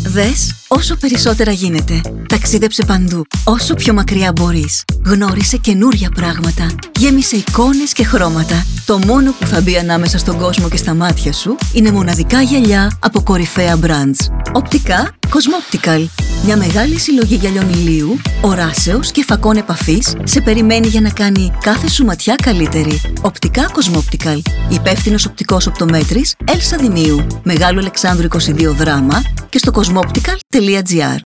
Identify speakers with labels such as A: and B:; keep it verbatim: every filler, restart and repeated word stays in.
A: Δες όσο περισσότερα γίνεται. Ταξίδεψε παντού, όσο πιο μακριά μπορείς. Γνώρισε καινούρια πράγματα. Γέμισε εικόνες και χρώματα. Το μόνο που θα μπει ανάμεσα στον κόσμο και στα μάτια σου είναι μοναδικά γυαλιά από κορυφαία brands. Οπτικά Cosmoptical. Μια μεγάλη συλλογή γυαλιών ηλίου, οράσεως και φακών επαφής σε περιμένει για να κάνει κάθε σου ματιά καλύτερη. Οπτικά Cosmoptical. Υπεύθυνος οπτικός οπτομέτρης Έλσα Δημίου. Μεγάλου Αλεξάνδρου είκοσι δύο δράμα και στο cosmoptical τελεία gr.